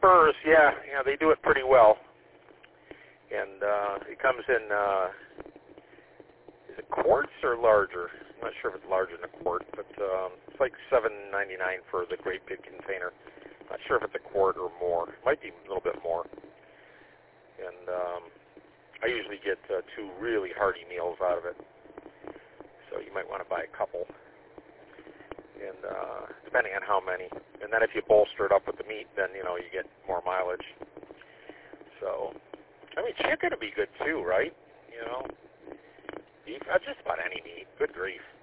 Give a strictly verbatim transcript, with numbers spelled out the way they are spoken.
furs, yeah, yeah, they do it pretty well. And uh, it comes in, uh, is it quarts or larger? I'm not sure if it's larger than a quart, but um, it's like seven ninety-nine for the great big container. Not sure if it's a quart or more. It might be a little bit more. And um, I usually get uh, two really hearty meals out of it. So you might want to buy a couple. And uh, depending on how many. And then if you bolster it up with the meat, then, you know, you get more mileage. So, I mean, chicken would be good too, right? You know, beef, uh, just about any meat. Good grief.